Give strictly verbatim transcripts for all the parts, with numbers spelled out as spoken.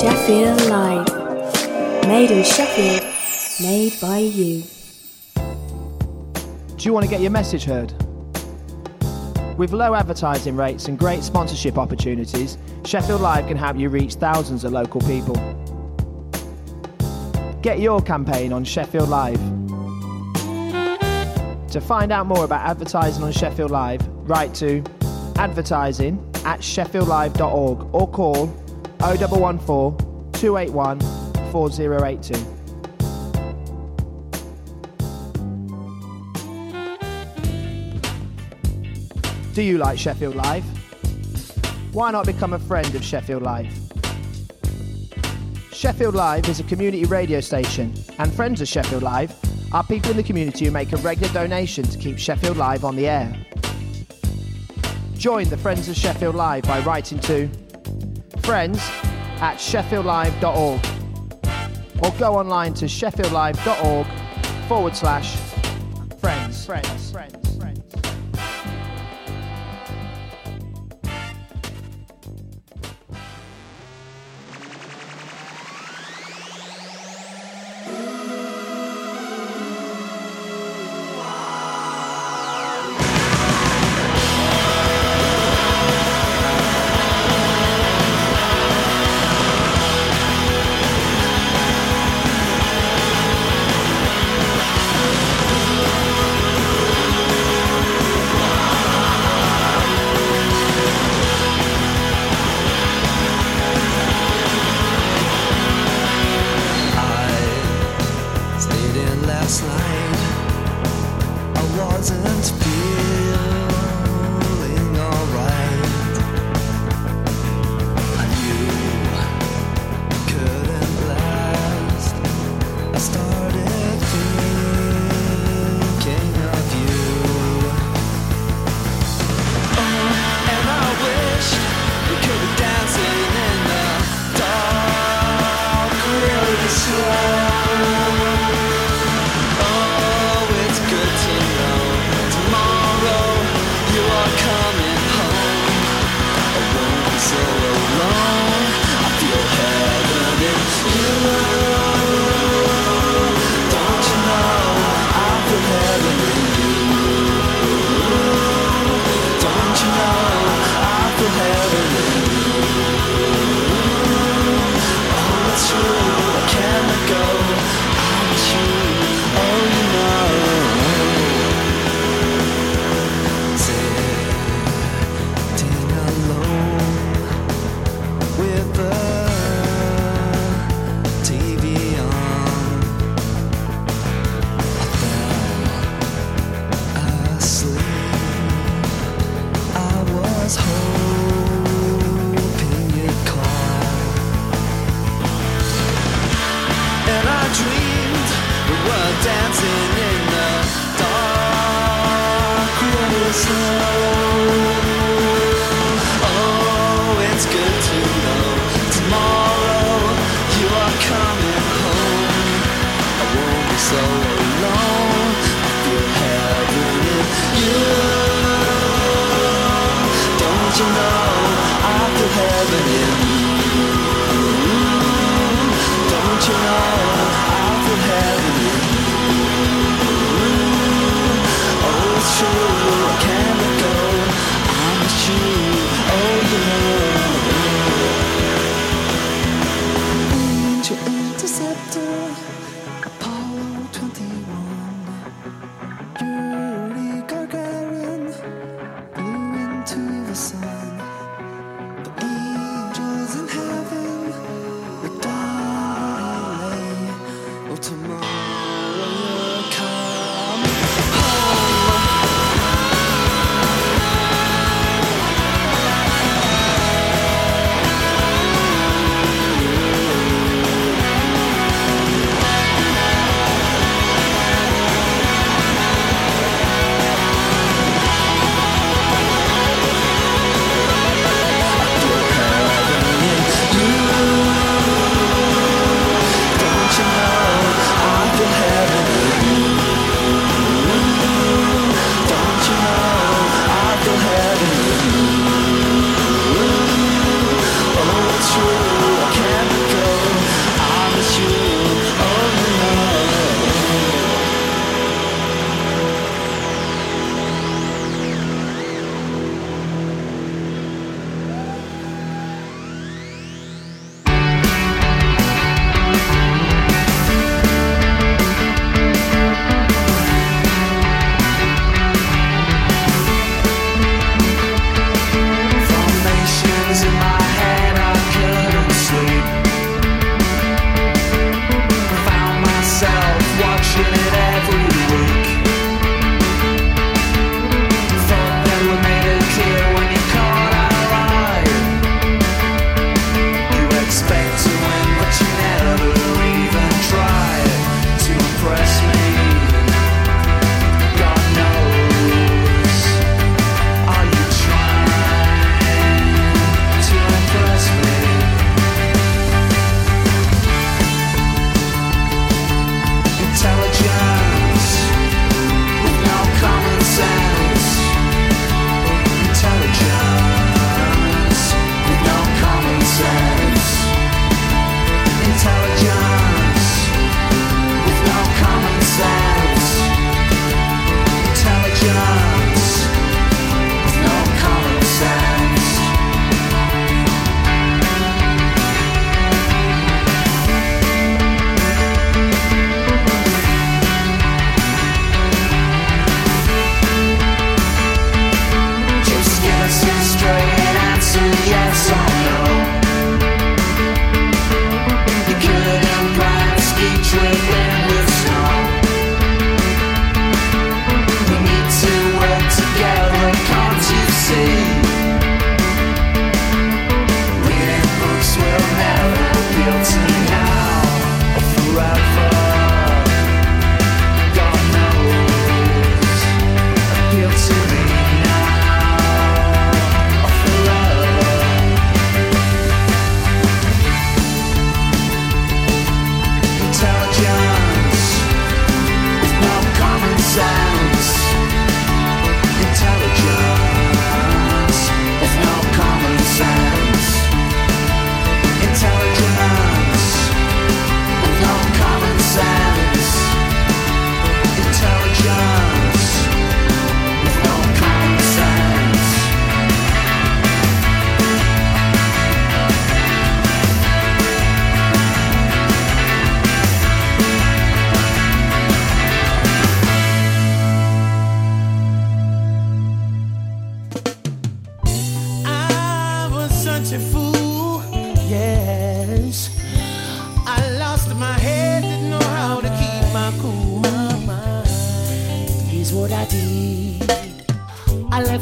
Sheffield Live. Made in Sheffield, made by you. Do you want to get your message heard? With low advertising rates and great sponsorship opportunities, Sheffield Live can help you reach thousands of local people. Get your campaign on Sheffield Live. To find out more about advertising on Sheffield Live, write to advertising at sheffield live dot org or call oh one one four, two eight one, four oh eight two. Do you like Sheffield Live? Why not become a friend of Sheffield Live? Sheffield Live is a community radio station, and friends of Sheffield Live are people in the community who make a regular donation to keep Sheffield Live on the air. Join the Friends of Sheffield Live by writing to friends at sheffield live dot org or go online to sheffield live dot org forward slash friends. Friends. Friends. Friends. We'll be right back.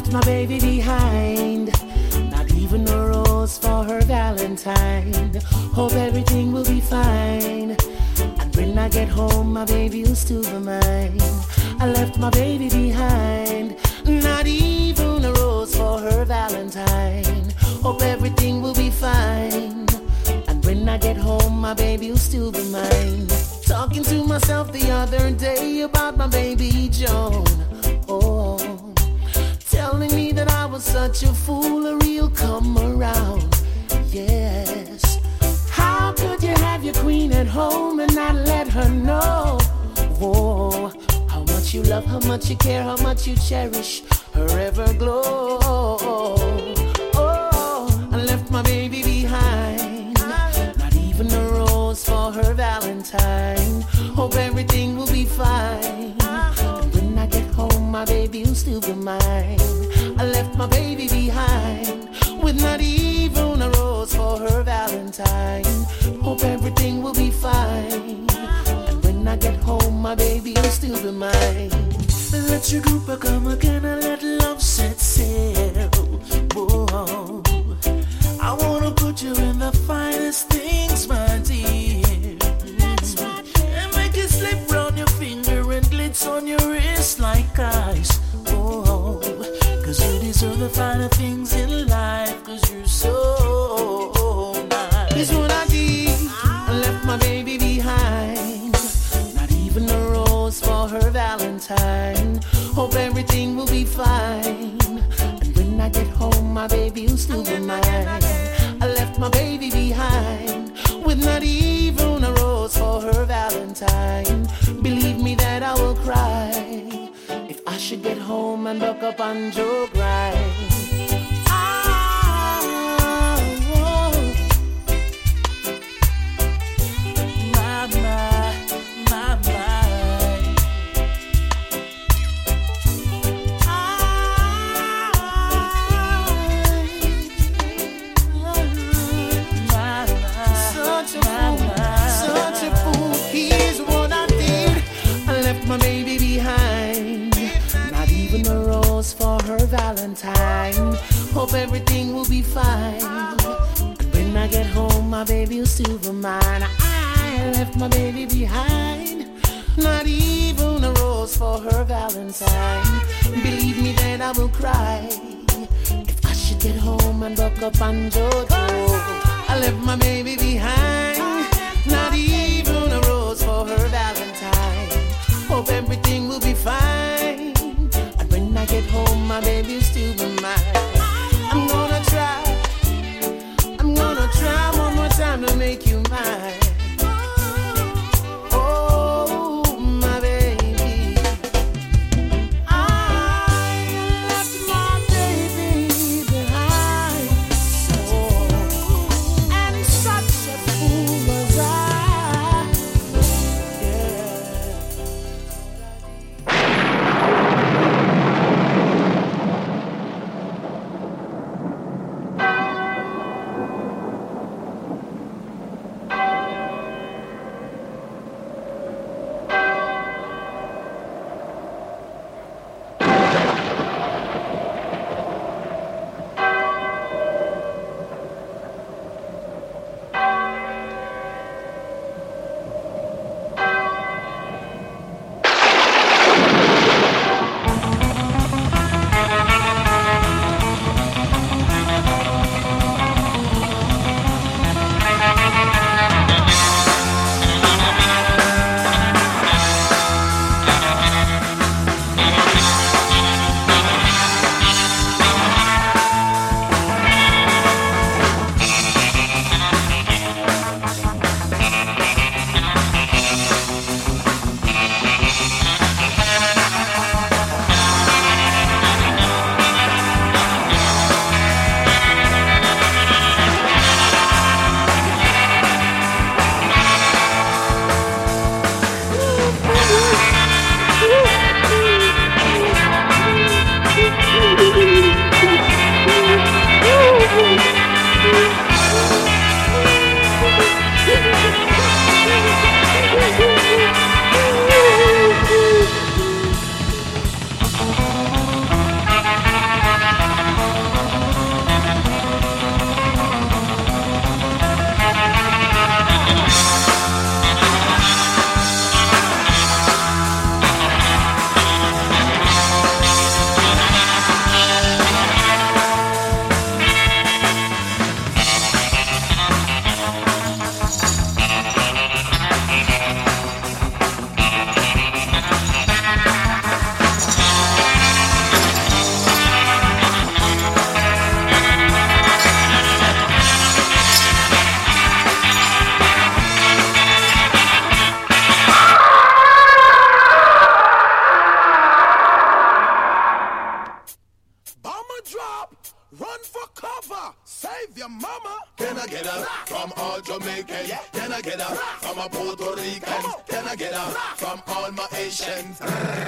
left my baby behind, not even a rose for her Valentine. Hope everything will be fine, and when I get home my baby will still be mine. I left my baby behind, not even a rose for her Valentine. Hope everything will be fine, and when I get home my baby will still be mine. Talking to myself the other day about my baby Joan, oh, telling me that I was such a fool, a real come around. Yes, how could you have your queen at home and not let her know, oh, how much you love, how much you care, how much you cherish her ever glow. Oh, I left my baby behind, not even a rose for her Valentine. Hope everything will be fine, and when I get home my baby will still be mine. I left my baby behind with not even a rose for her Valentine. Hope everything will be fine, and when I get home my baby will still be mine. Let your group come again and let love set sail. Whoa, I wanna put you in the finest things, my dear. That's right. And make it slip round your finger and glitz on your wrist like ice. Oh, cause you deserve the finer things in life, cause you're so nice. Here's what I did, I left my baby behind, not even a rose for her Valentine. Hope everything will be fine, and when I get home my baby will still be mine. I left my baby behind with not even a rose for her Valentine. Believe me that I will cry if I should get home and buck up on Joe Grind. Valentine. Hope everything will be fine, and when I get home my baby will still be mine. I left my baby behind, not even a rose for her Valentine. Believe me that I will cry if I should get home and buck up on Jojo. I left my baby behind, not even a rose for her Valentine. Hope everything will be fine, when I get home, my baby'll still be mine. I'm gonna try, I'm gonna try one more time to make you mine. Oh, my baby, I left my baby behind. Oh, and such Jamaican? Can I get a from a Puerto Rican? Can I get a from all my Asians?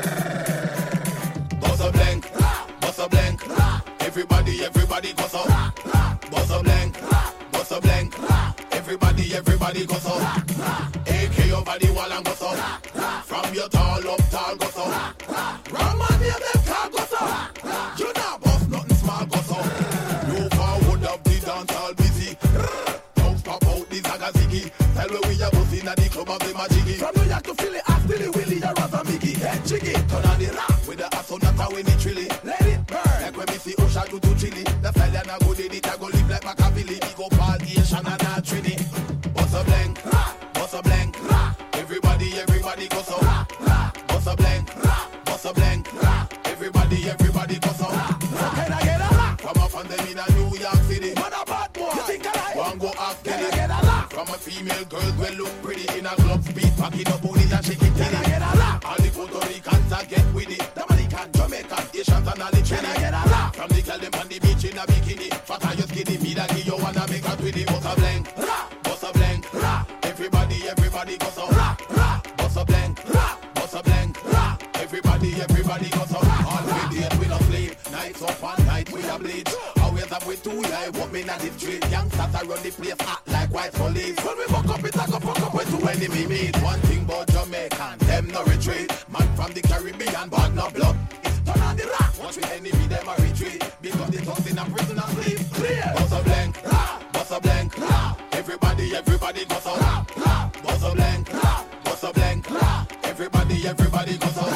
Bust a blank, bust a blank. Everybody, everybody goes up. Bust a blank, bust a blank. Everybody, everybody goes up. A K your body wall and goes up. From your tall up, tall goes up. Wrong man, near them car goes up. You not bust nothing small goes up. You forward up the dance all busy. Don't pop out the Zagazigi. Tell me we are both in at the club of the Majigi. From New York to Philly, ask Tilly Willie, you're a Mickey. Head jiggy, turn on the rap with the asonata when it trilly. Let it burn. Like when we see Osha do to chili. The stallion I go did it, I go live like Machiavelli. We go party, Asian and a Trini. Bust a blank, bust a blank. Everybody, everybody goes so. Bust a blank, bust a blank. Everybody, everybody goes so. Can I get a laugh? From up on them in a New York City. What a bad boy. You think I like? One go ask, can I get a laugh? From a female girl, well look pretty in a club speed. Packing up booty and shaking titty. Can I get a laugh? All the Puerto Ricans are get with it. Dominican, Jamaican, Asians and all the Trini. Can I get a laugh? From the girl them on the beach in a bikini. Fat and you skinny, me that give you wanna make a twitty. Bust a blank, bust a blank. Everybody, everybody goes so. Bust a blank, bust a blank. Everybody, everybody goes so. All we date we don't sleep. Nights up and night we a bleach. Always up with two yeah, what me not the street. Youngsters around the place act like white police. When we fuck up it, I go fuck up with two enemy meet. One thing about Jamaican, them no retreat. Man from the Caribbean, but no blood. It's turn on the rock. Watch with enemy, them a retreat. Because the thugs in a prison and sleep. Clear. Bust a blank, bust a blank. Everybody, everybody goes so. Bust a blank, bust a blank. Everybody, everybody goes so.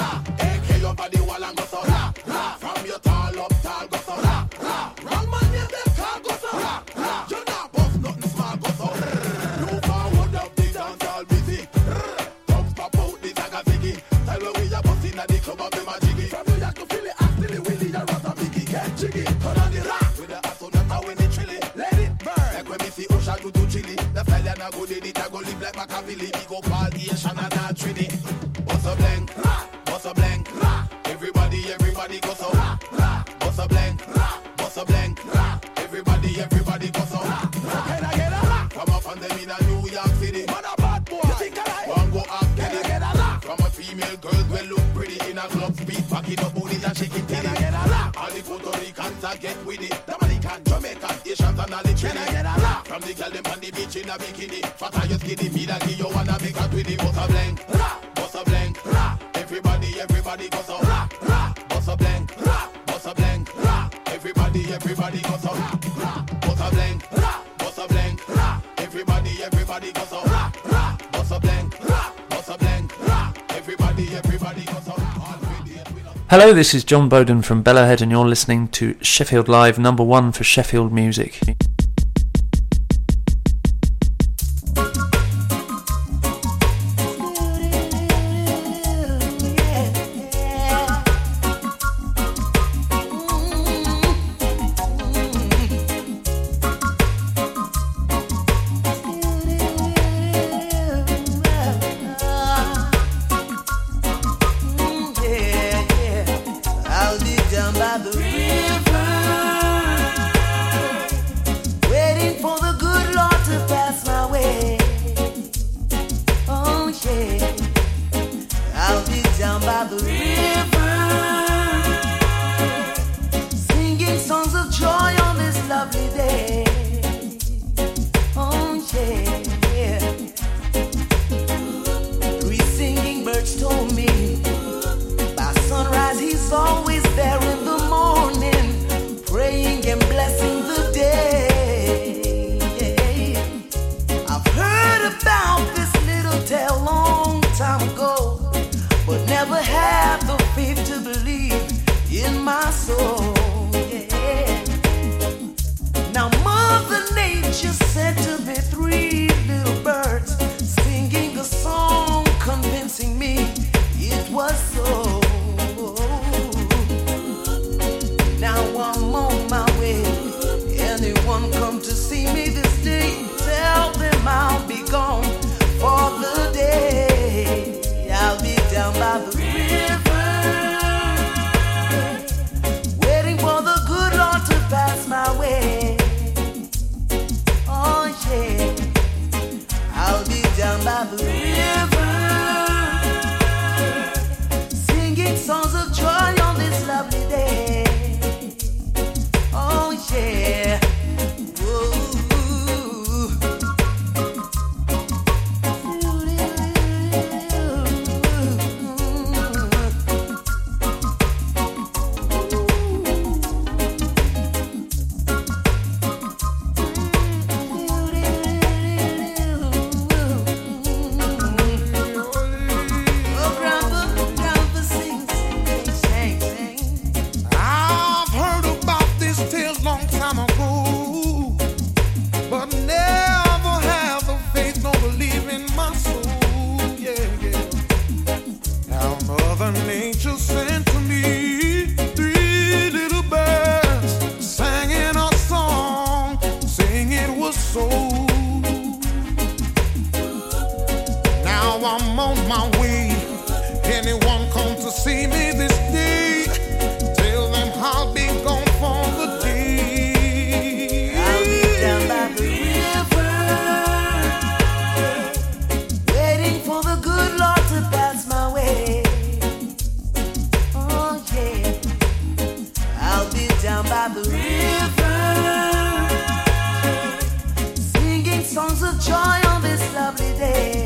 A K your body wall and go so. From your tall up, tall go so. Wrong man near them car go so. You not bust nothing small go so. You forward up the dance all busy. Thugs pop out the Zagazigi. Tell me we are busting at the club of the Majigi. From New York to Philly, ask Tilly Willie, you're a Mickey. Get jiggy, turn on the rock with the asonata when it chilly. Let it burn. Like when we see Osha do to chili. The stallion I go did it, I go live like Machiavelli. We go party, Asian and a Trini. Bust a blank, bust a blank. Everybody, everybody goes so. Bust a blank, bust a blank. Everybody, everybody goes so. Can I get a laugh? Come up on them in a New York City. Man a bad boy. You think I like? One go ask, can I get a laugh? From a female girl, well look pretty in a club speed. Packing up booty and shaking titty. Can I get a laugh? All the Puerto Ricans are get with it. Dominican, Jamaican, Asians and all the Trini. Can I get a laugh? From the girl them on the beach in a bikini. Fat and you skinny, me that give you wanna make a twitty. Bust a blank, bust a blank. Everybody, everybody goes so. Bust a blank, bust a blank. Everybody, everybody goes so. Bust a blank, bust a blank. Everybody, everybody goes so. Bust a blank, bust a blank. Everybody, everybody goes so. Hello, this is John Bowden from Bellowhead and you're listening to Sheffield Live, number one for Sheffield music. Waiting I'm on my way. Anyone come to see me this day, tell them I'll be gone for the day. I'll be down by the river, waiting for the good Lord to pass my way. Oh yeah, I'll be down by the river, singing songs of joy on this lovely day.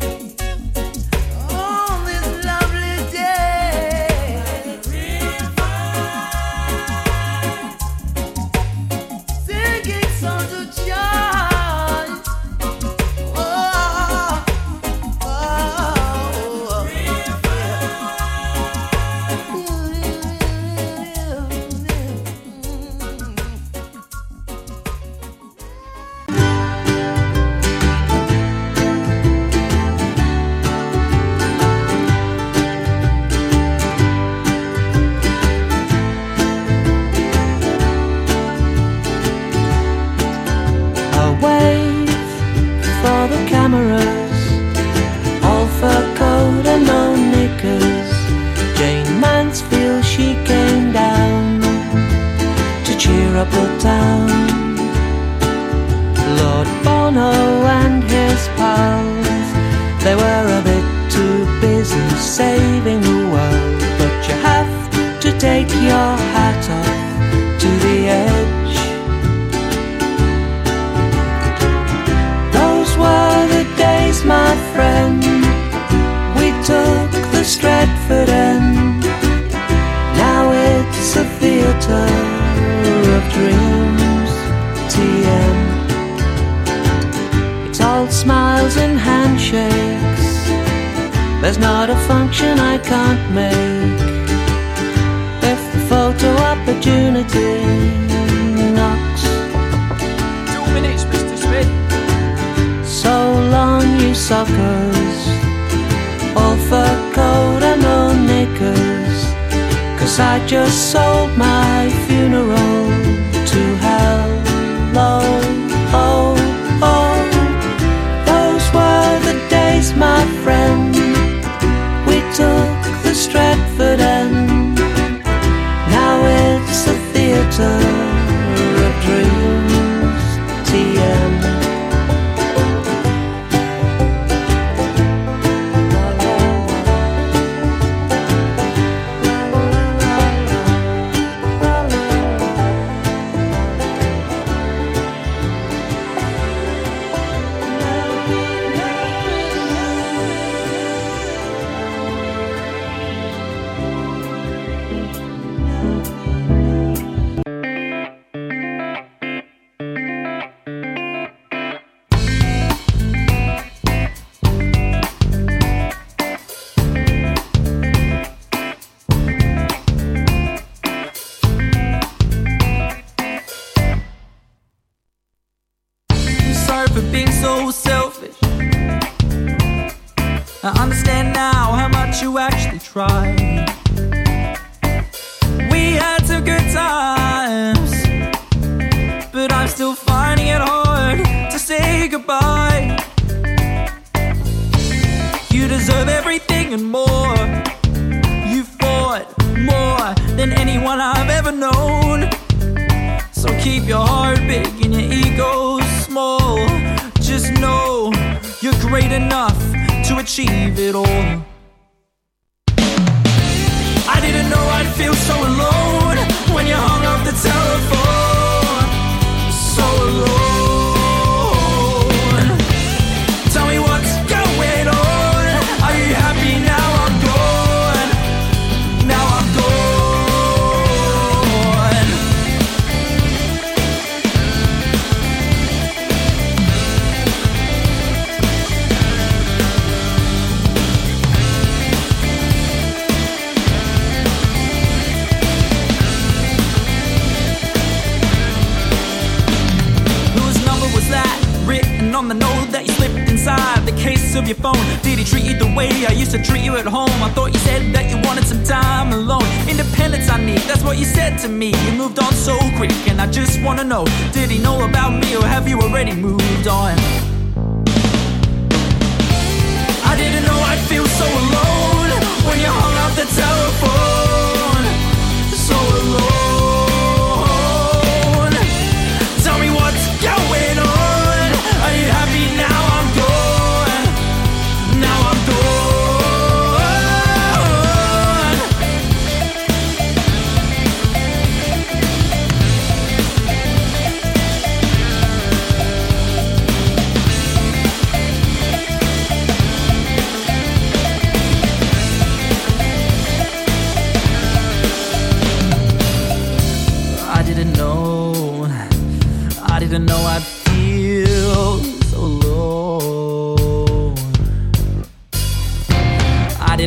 on the note that you slipped inside the case of your phone. Did he treat you the way I used to treat you at home? I thought you said that you wanted some time alone. Independence I need, that's what you said to me. You moved on so quick and I just wanna know, did he know about me or have you already moved on? I didn't know I'd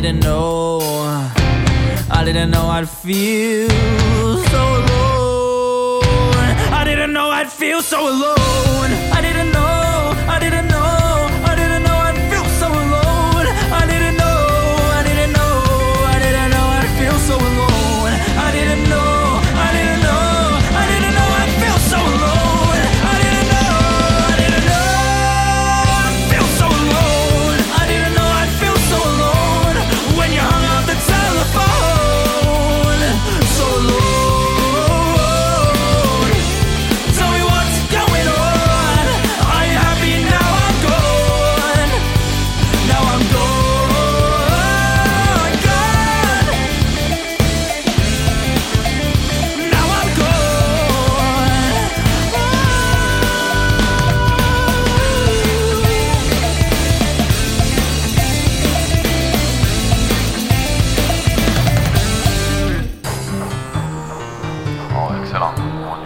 didn't know, I didn't know I'd feel so alone. I didn't know I'd feel so alone. I didn't know, I didn't know, I didn't know I'd feel so alone. I didn't know, I didn't know, I didn't know I'd feel so alone. I didn't know, I didn't know, I didn't know I'd feel so alone. I didn't know, I didn't know I'd feel so alone. I didn't know I'd feel so alone when you hung up the telephone. So alone. Tell me what's going on. Are you happy now? I'm gone. Now I'm gone, gone. Now I'm gone. Oh, excellent.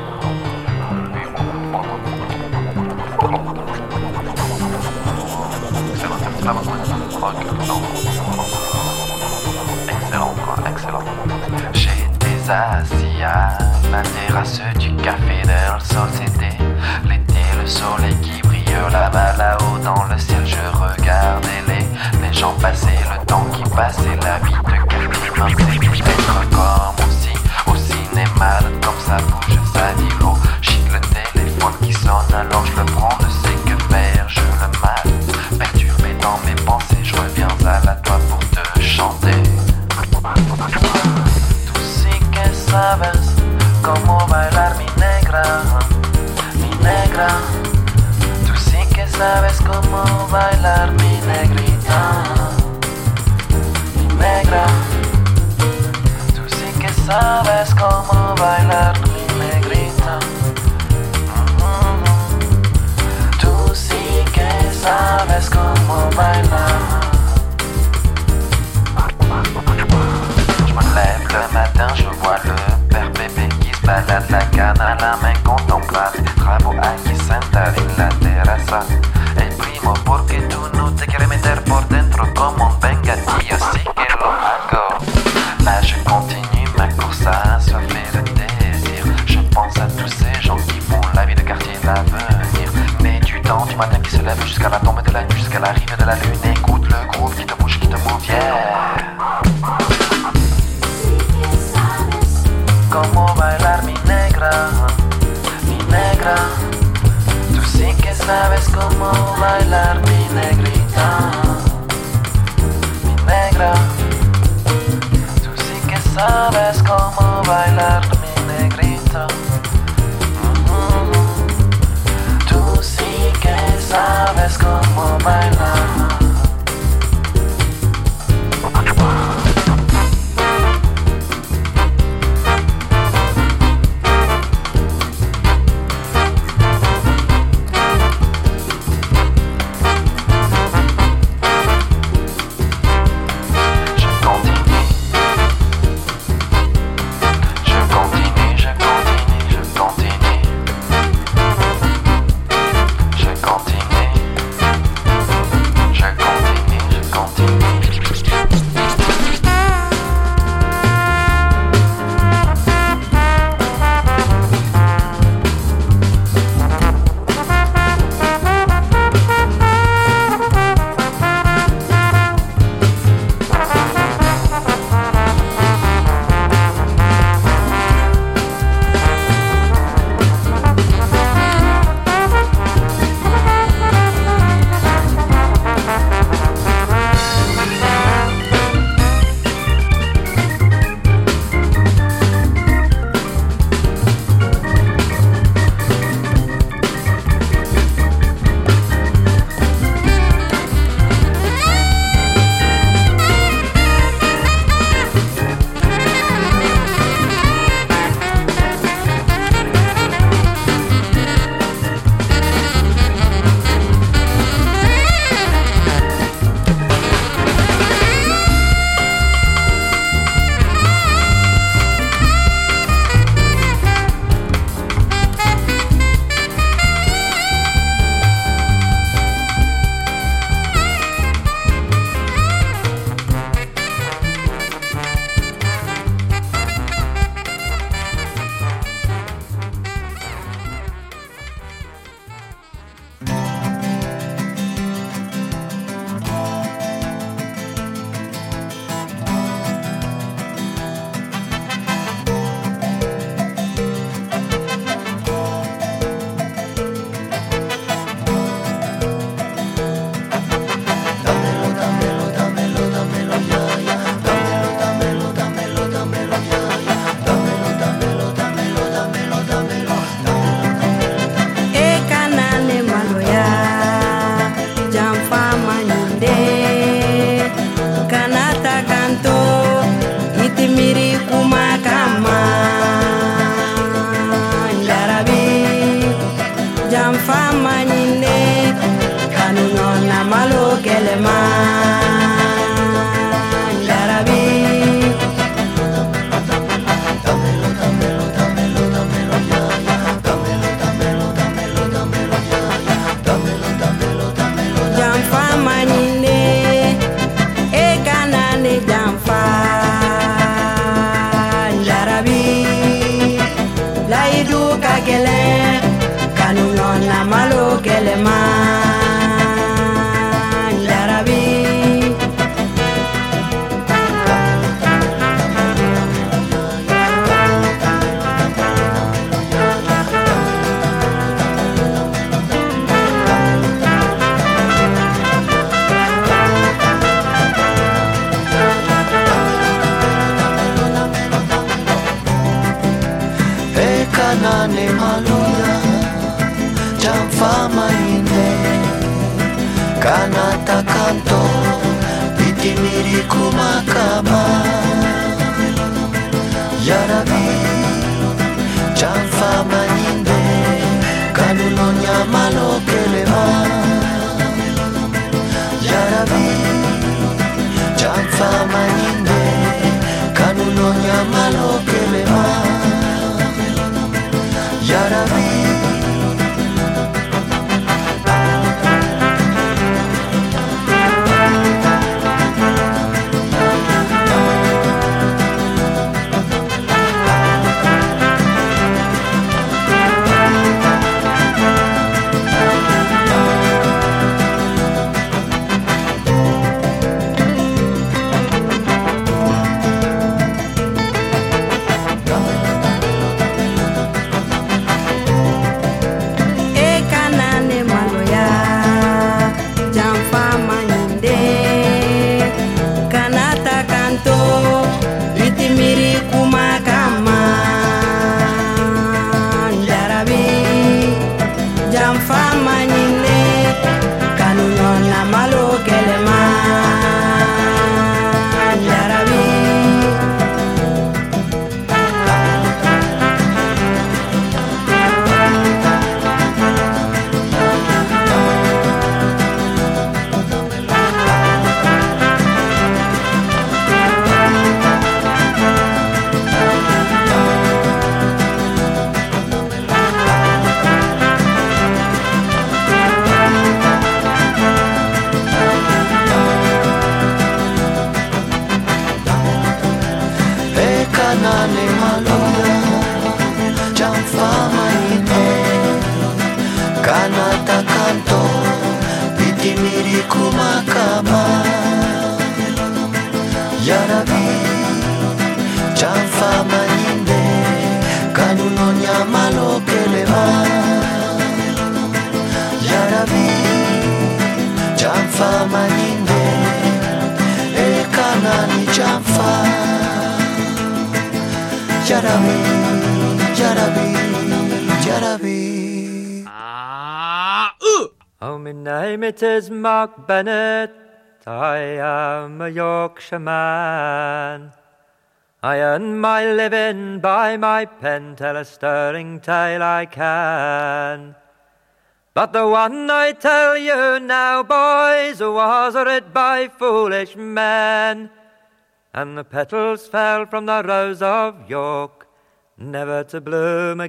Excellent, quoi, excellent. J'étais assis à la terrasse du café de Société. L'été, le soleil qui brille là-bas, là-haut dans le ciel. Je regardais les, les gens passer, le temps qui passait, la vie de quartier m'inspire d'être comme aussi au cinéma, comme ça bouge, ça dit l'eau. Chic le téléphone qui sonne, alors je le prends, ne sais que faire, je le mate. Perturbé dans mes pensées, je reviens à la toi pour te chanter. Tú sí que sabes cómo bailar mi negra, mi negra. Tú sí que sabes cómo bailar mi negrita, mi negra. Tú sí que sabes cómo bailar mi negrita. Mm-hmm. Tú sí que sabes cómo bailar. Je me lève le matin, je vois le père bébé qui se balade la canne à la main, contemplable des travaux aquí sentado en la terraza. El primo, porque tú no te quieres meter por dentro como un vengadillo, así que lo hago. Là je continue ma course assoiffée de désir. Je pense à tous ces gens qui font la vie de quartier l'avenir. Mais du temps du matin qui se lève jusqu'à la tombe de la nuit, jusqu'à l'arrivée de la lune. Écoute le groove qui te bouge, qui te move, yeah. Cómo bailar mi negra, mi negra. Tú sí que sabes cómo bailar mi negrita, mi negra. Tú sí que sabes cómo bailar mi negrita. Mm-hmm. Tú sí que sabes cómo bailar. malo kelema Yarabi Jamfa manine e kanane jamfa Yarabi Laidu kagele kanunona malo kelema Yarabi Kanane maluya jamfama ine kanata kanto pitimiri kumakama Yarabi jamfama ine kanunonya malo kelema Yarabi jamfama ine kanunonya malo kelema Yarabi It is Mark Bennett, I am a Yorkshire man. I earn my living by my pen, tell a stirring tale I can. But the one I tell you now, boys, was writ by foolish men, and the petals fell from the rose of York, never to bloom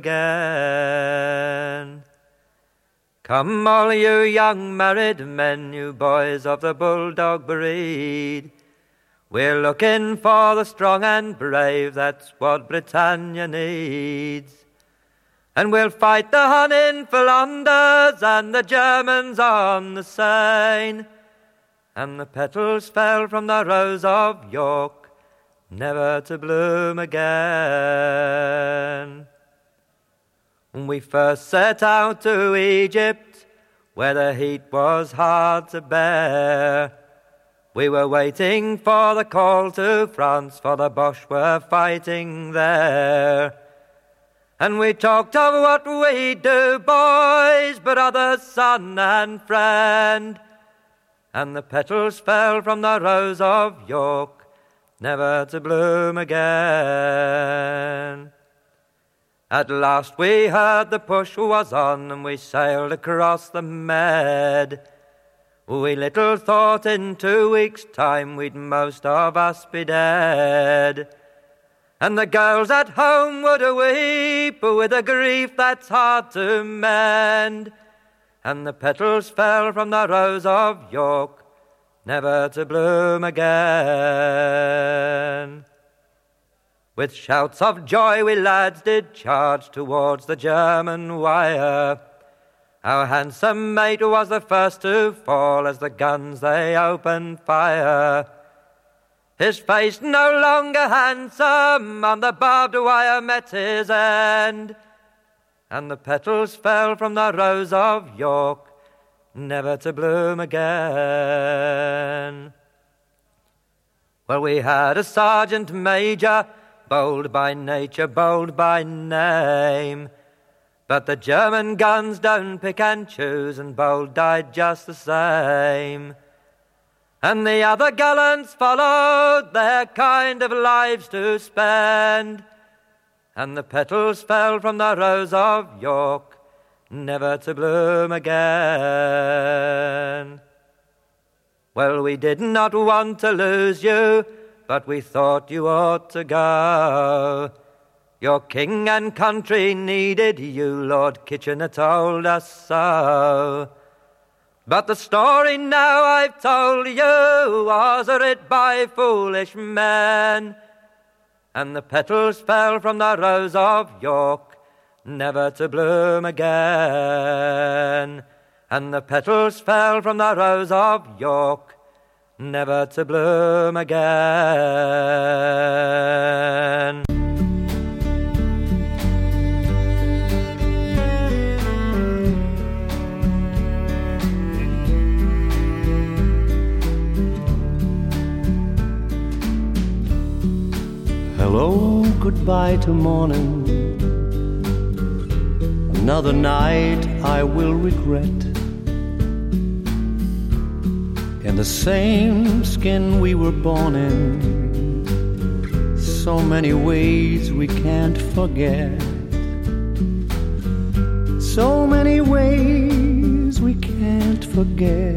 again. Come all you young married men, you boys of the bulldog breed, we're looking for the strong and brave, that's what Britannia needs. And we'll fight the Hun in Flanders and the Germans on the Seine. And the petals fell from the rose of York, never to bloom again. We first set out to Egypt, where the heat was hard to bear. We were waiting for the call to France, for the Boche were fighting there. And we talked of what we'd do, boys, brother, son and friend. And the petals fell from the rose of York, never to bloom again. At last we heard the push was on, and we sailed across the Med. We little thought in two weeks' time we'd most of us be dead. And the girls at home would weep with a grief that's hard to mend. And the petals fell from the rose of York, never to bloom again. With shouts of joy we lads did charge towards the German wire. Our handsome mate was the first to fall as the guns they opened fire. His face no longer handsome, on the barbed wire met his end. And the petals fell from the rose of York, never to bloom again. Well, we had a sergeant major, bold by nature, bold by name. But the German guns don't pick and choose, and bold died just the same. And the other gallants followed their kind of lives to spend. And the petals fell from the rose of York, never to bloom again. Well, we did not want to lose you, but we thought you ought to go. Your king and country needed you, Lord Kitchener told us so. But the story now I've told you was writ by foolish men. And the petals fell from the rose of York, never to bloom again. And the petals fell from the rose of York, never to bloom again. Hello, goodbye to morning. Another night I will regret. In the same skin we were born in, so many ways we can't forget. So many ways we can't forget.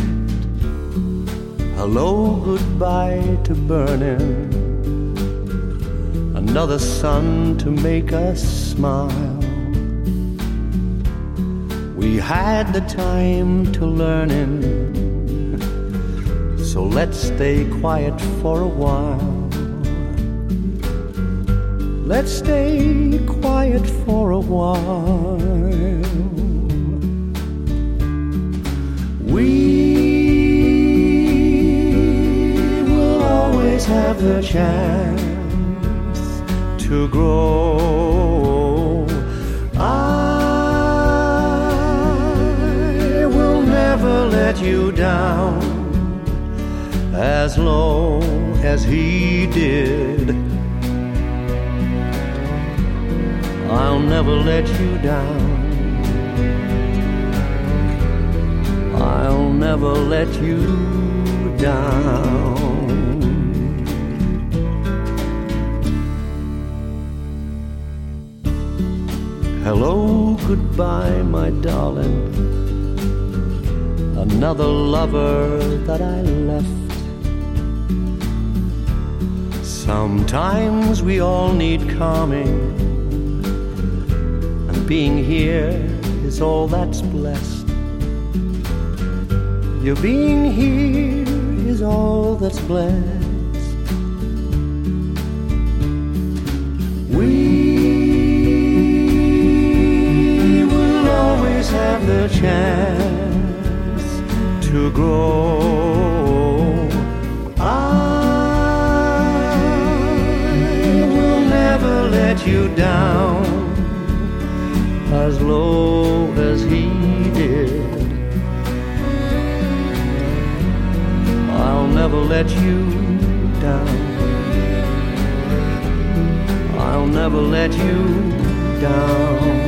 Hello, goodbye to burning. Another sun to make us smile. We had the time to learning, so let's stay quiet for a while. Let's stay quiet for a while. We will always have the chance to grow. I will never let you down, as low as he did. I'll never let you down. I'll never let you down. Hello, goodbye, my darling. Another lover that I left. Sometimes we all need calming, and being here is all that's blessed. Your being here is all that's blessed. We have the chance to grow. I will never let you down, as low as he did. I'll never let you down. I'll never let you down.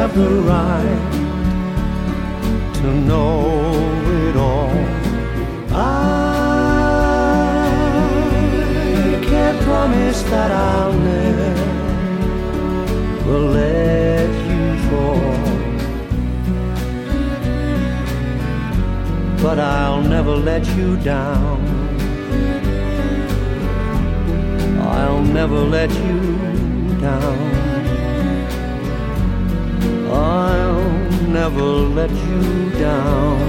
have the right to know it all. I can't promise that I'll never let you fall, but I'll never let you down. I'll never let you down. I'll never let you down.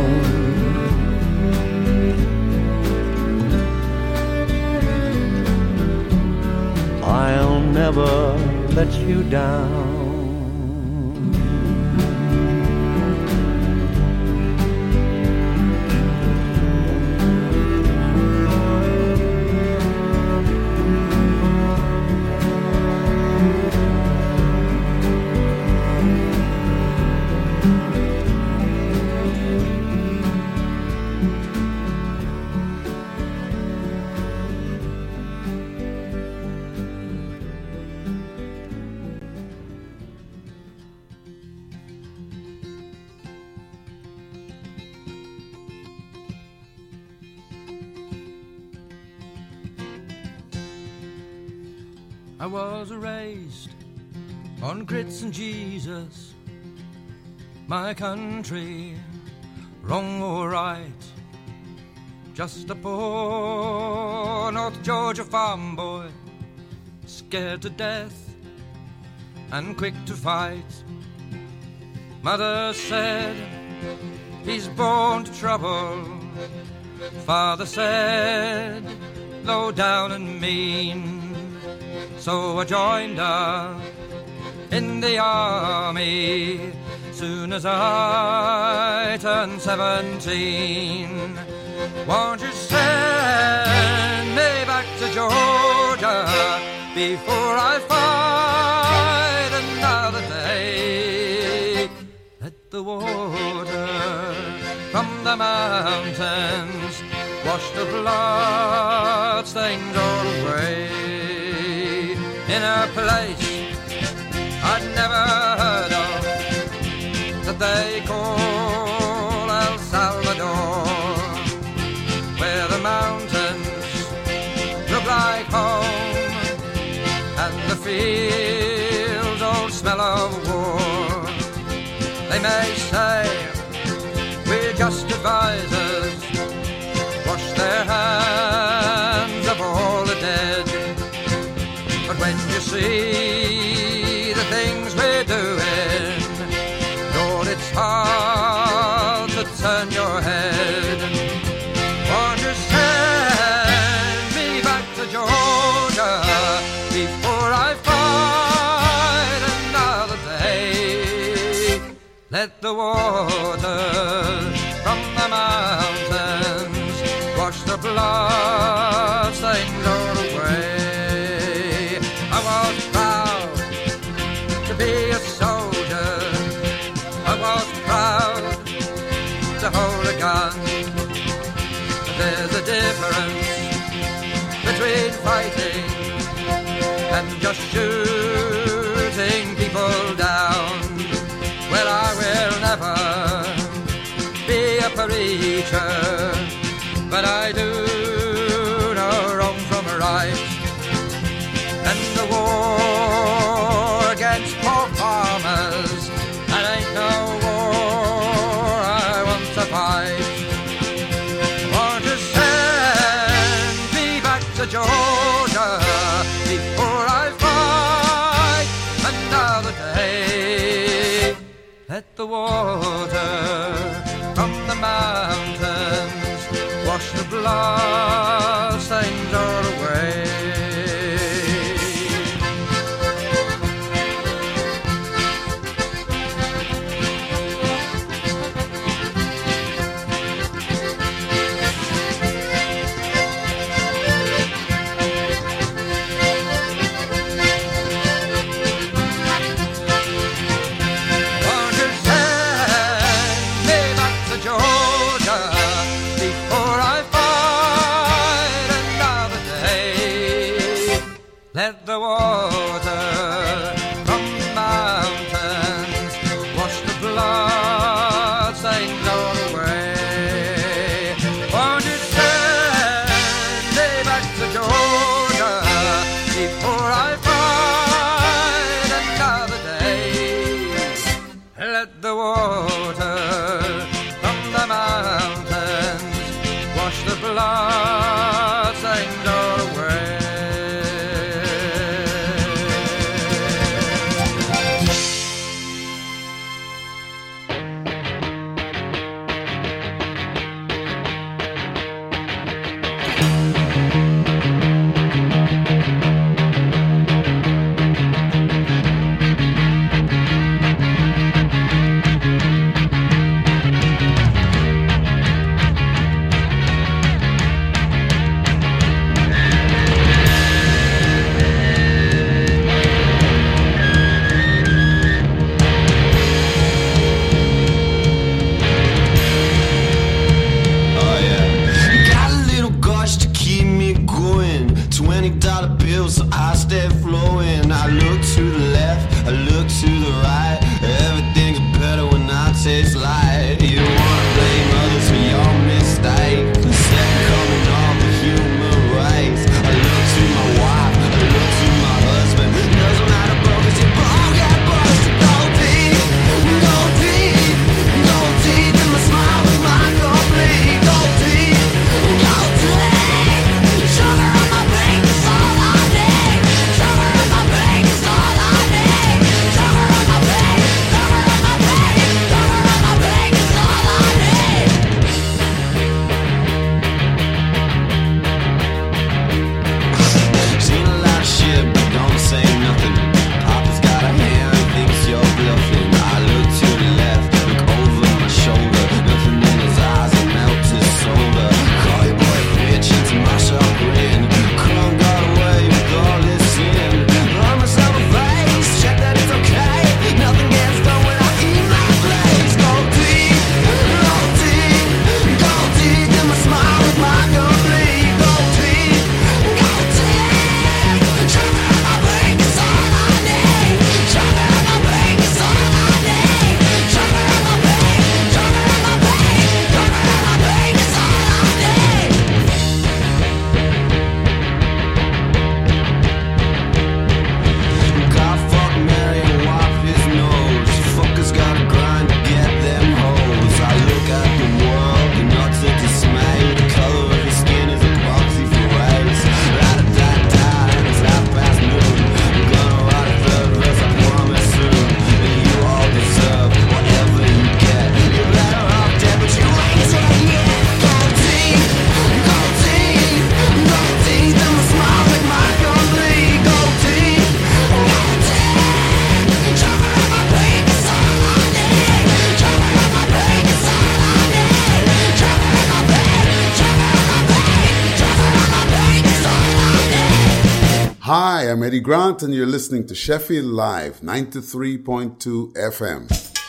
I'll never let you down. I was raised on grits and Jesus, my country, wrong or right, just a poor North Georgia farm boy, scared to death and quick to fight. Mother said, he's born to trouble. Father said, low down and mean. So I joined up in the army soon as I turned seventeen. Won't you send me back to Georgia before I fight another day? Let the water from the mountains wash the blood stains all away. In a place I'd never heard of that they call El Salvador, where the mountains look like home and the fields all smell of war. They may say we're just advisors, wash their hands of all the dead. But when you see the things we're doing, Lord, it's hard to turn your head. Won't you send me back to Georgia before I fight another day? Let the water from the mountains wash the blood stains all away. I was proud to be a soldier. I was proud to hold a gun. But there's a difference between fighting and just shooting people down. Well, I will never be a preacher, but I do know wrong from right. And the war against poor farmers, that ain't no war I want to fight. Won't you send me back to Georgia before I fight another day? Let the water from the mountains wash the blood stains all away. Won't you send Hi, I'm Eddie Grant, and you're listening to Sheffield Live, ninety-three point two F M.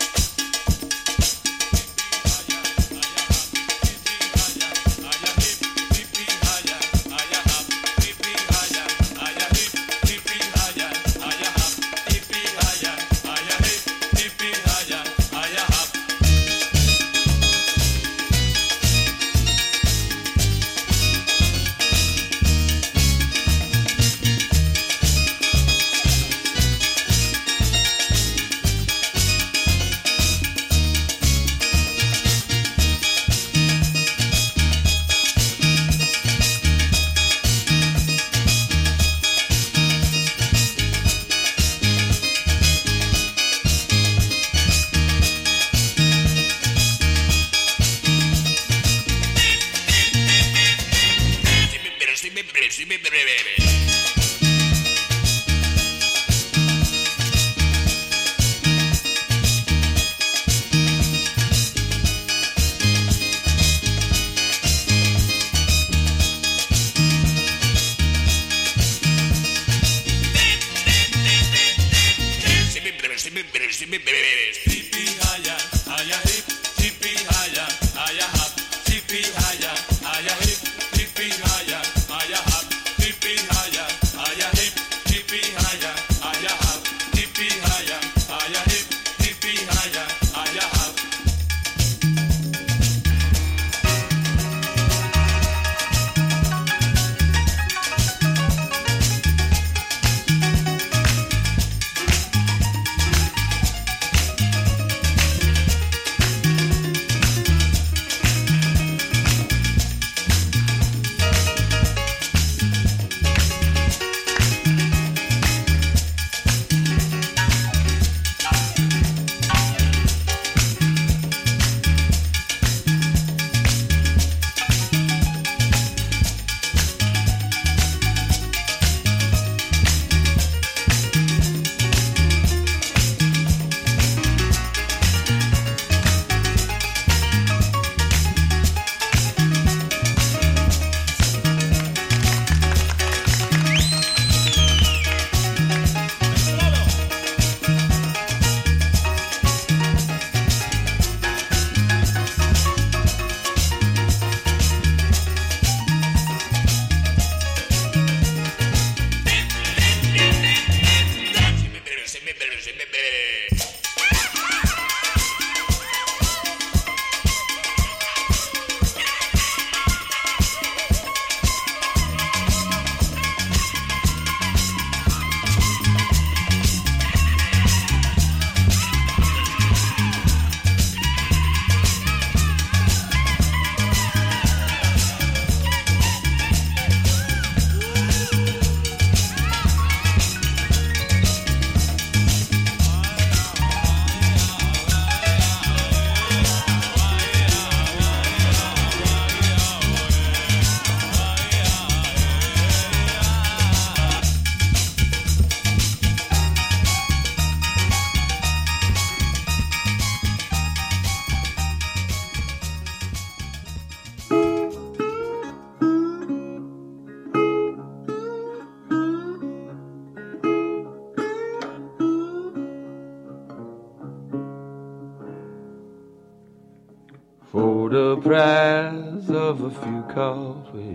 For the price of a few coffees,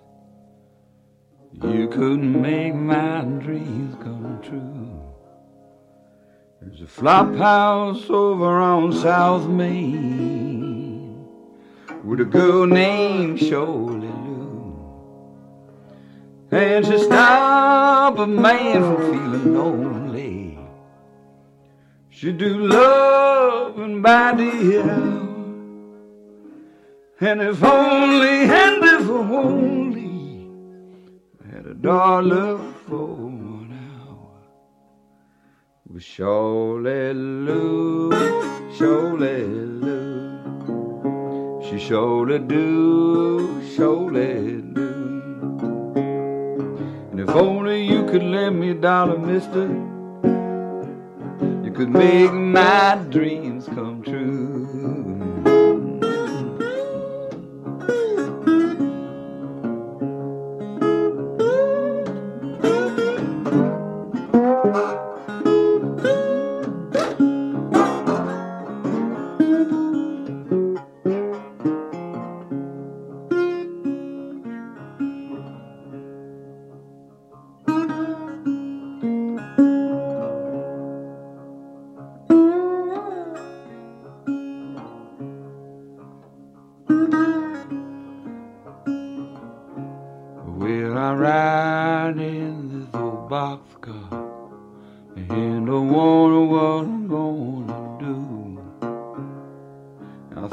you couldn't make my dreams come true. There's a flop house over on South Main with a girl named Shirley Lou, and she stopped a man from feeling lonely. She do love and by the hour, and if only, and if only I had a dollar for one hour with Shirley Lou, Shirley Lou. She surely do, surely do. And if only you could lend me a dollar, mister, you could make my dreams come true.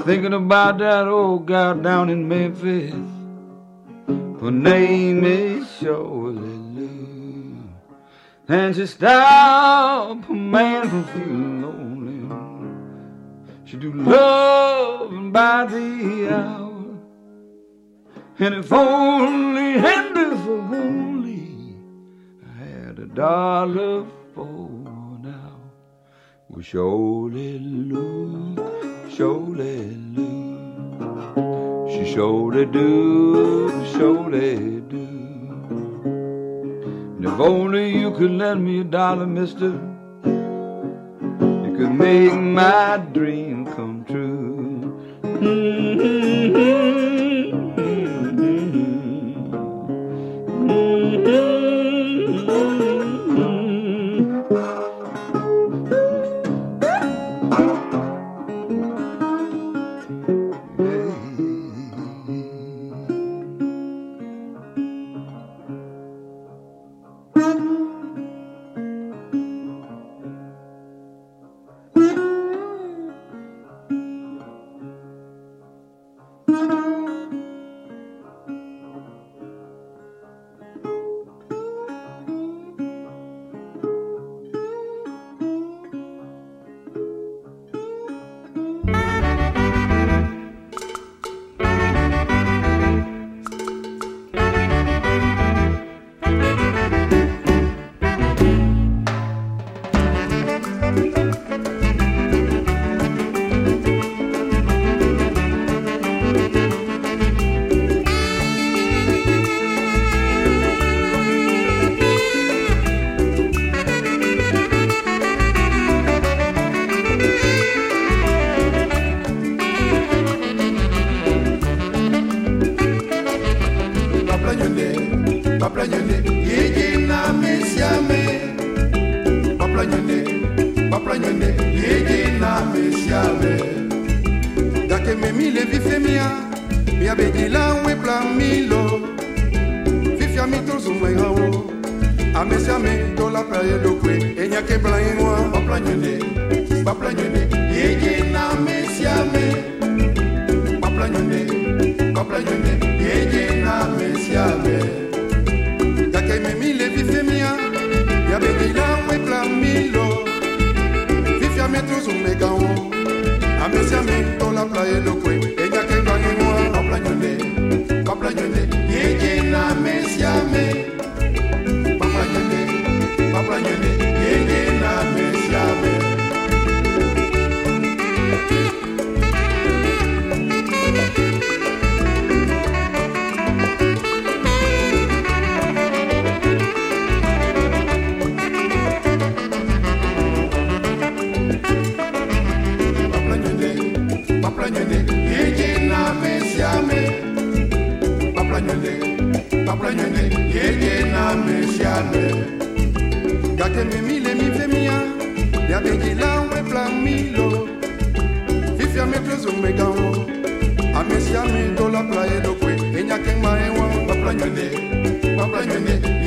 thinking about that old gal down in Memphis. Her name is Shirley Lou, and she stopped a man from feeling lonely. She do love by the hour, and if only, and if only I had a dollar for now. Well, Shirley Lou, Shirley Lou, she surely do, surely do. And if only you could lend me a dollar, mister, you could make my dream come true. Mm-hmm. Mm-hmm. Amesiame do la playa do kwe, enya ken maewa, papla nyone, papla nyone.